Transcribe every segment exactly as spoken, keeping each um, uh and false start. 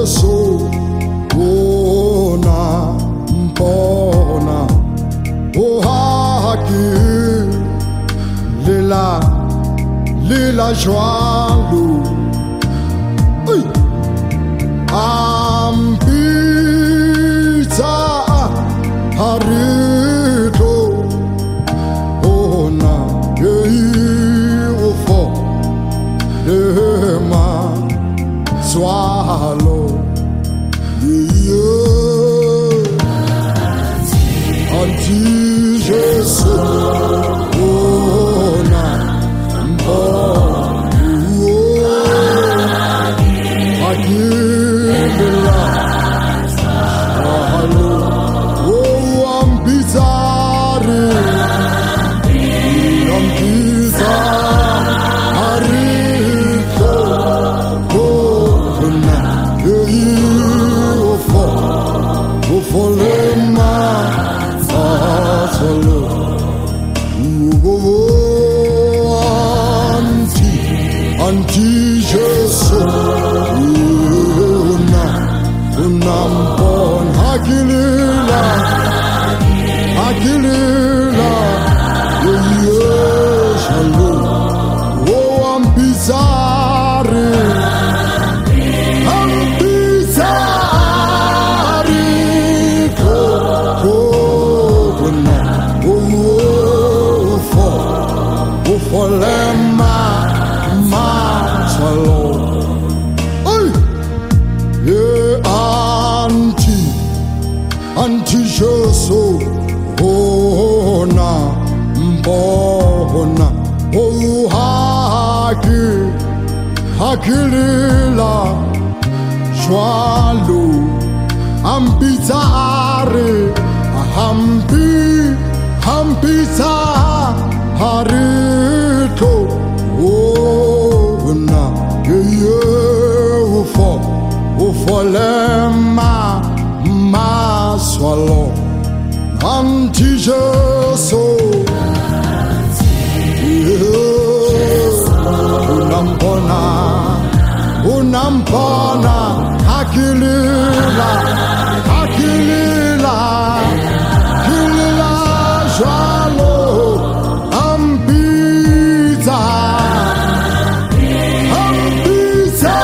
Jesu ona mpona o haki lila lila jwalu ampita harito ona yei ufo lema swallow yeah anti Jesu ona mbo agila swallow oh ambizare ambizare Ufolema Fasolo Anti Anti Jesu Una Unampon Hakilila Hakilila Yeshalo Oh Ambizare Ufolema Masalo Ay Yeah Anti Anti Jesu Ona Mbona Oh Haki Hakilila Shwalu Ambizare Hampi Hampita Harito Ona Yeye Ufo Ufolema Maswalo Anti Jesu Unampona Unampona Hakilila Hakilila Hakilila Jwalo Ambita Ambita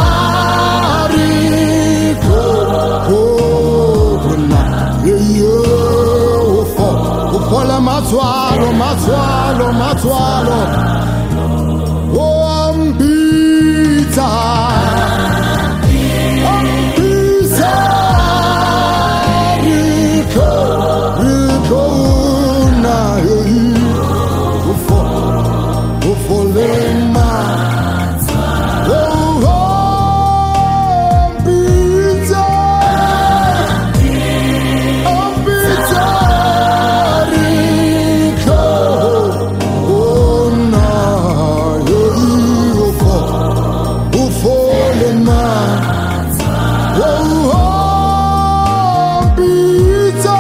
Riko Kona Yeye Ufo Ufola Matwalo Matwalo Matwalo Oh Ambita Ambita Riko Riko Na Ufolema Oh Ambita Ambita Riko Oh na Ufo Ufolema Oh Ambita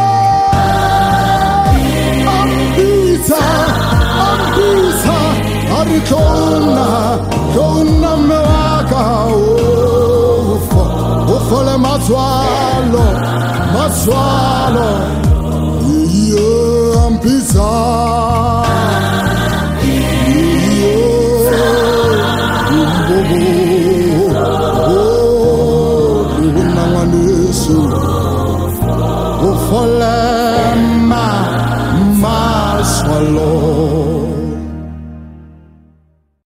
Ambita Ambita Arikona, kona mewaka ufo, ufole maswalo, maswalo, iyo ambisa, iyo umbobo, oh, unanganisu, ufole ma, maswalo.